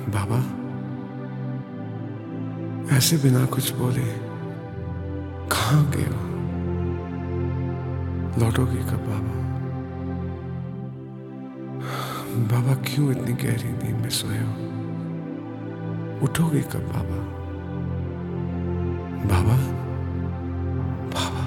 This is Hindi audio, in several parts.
बाबा, ऐसे बिना कुछ बोले कहाँ गए हो? लौटोगे कब बाबा? बाबा, क्यों इतनी गहरी नींद में सोए हो? उठोगे कब बाबा? बाबा, बाबा।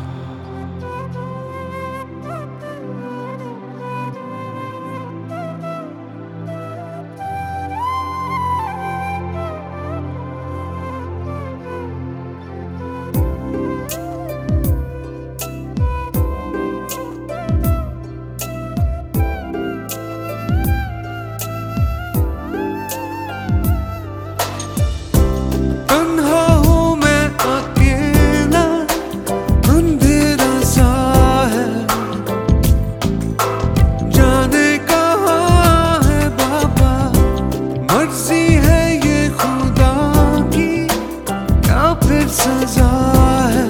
सजा है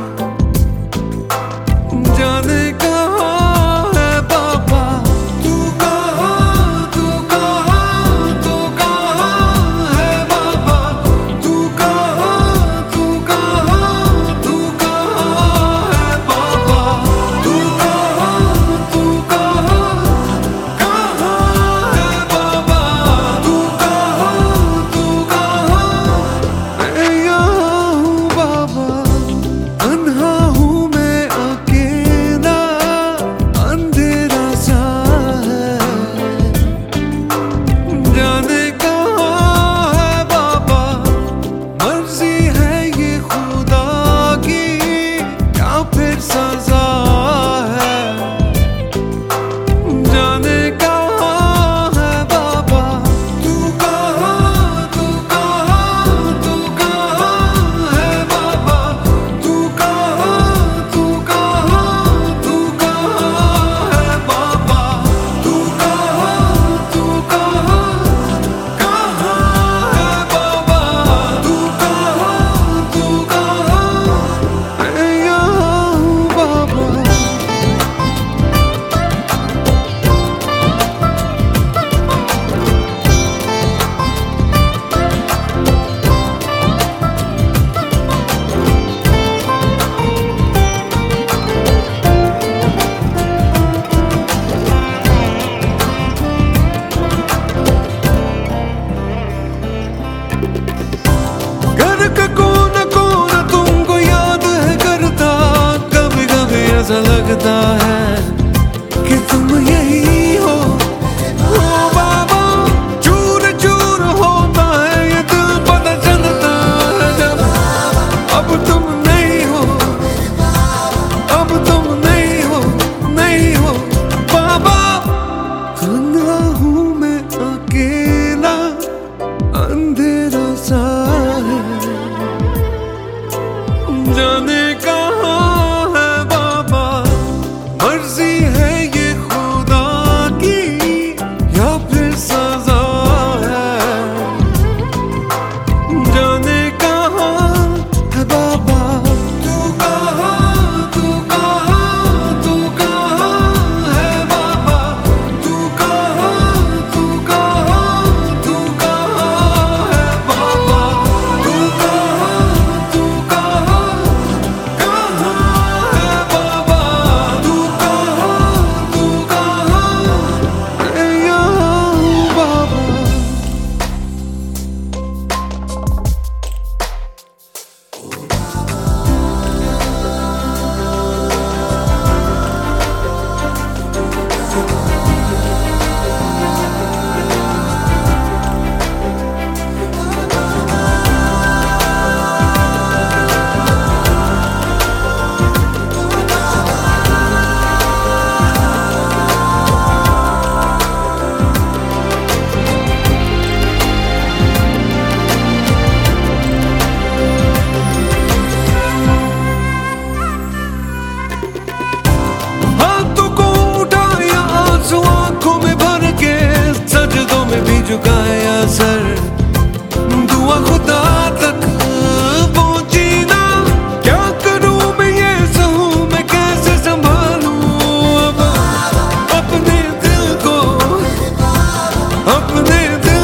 जाने कहाँ है बाबा। तू कहाँ, तू कहाँ, तू कहाँ है बाबा? तू कहाँ, तू कहाँ, तू कहाँ है बाबा? तू कहाँ, तू कहाँ, कहाँ है बाबा? तू कहाँ, तू कहाँ? मैं यहाँ हूँ बाबा, अन्हा हूँ मैं अकेला, अंधेरा सा है जाने कहाँ है बाबा। मर्जी है ये खुदा की या फिर सजा है जाने कहाँ है बाबा। तू कहाँ, तू कहाँ, तू कहाँ है बाबा? तू कहाँ, तू कहाँ, तू कहाँ है बाबा? तू कहाँ, तू कहाँ, कहाँ है बाबा? तू कहाँ, तू कहाँ? मैं यहाँ हूँ बाबा। घर का कोना कोना तुमको याद है करता, कभी कभी ऐसा लगता है कि तुम यही हो। ओ बाबा, चूर चूर होता है ये दिल, पता चलता है जब अब तुम नहीं हो, अब तुम नहीं हो, नहीं हो बाबा। अन्हा हूँ मैं अकेला, अंधेरा सा है जाने कहाँ है बाबा। मर्जी है ये खुदा की या फिर सजा है जाने कहाँ है बाबा। तू कहाँ, तू कहाँ, तू कहाँ है बाबा? तू कहाँ, तू कहाँ, तू कहाँ है बाबा? तू कहाँ, तू कहाँ, कहाँ है बाबा? तू कहाँ, तू कहाँ? मैं यहाँ हूँ बाबा। हाथों को उठाया आंसू आंखों में भर के, सजदों में भी झुकाया सर, दुआ खुदा तक पहुंची ना। क्या करूं मैं ये सहूं, मैं कैसे संभालूं अब अपने दिल को, अपने दिल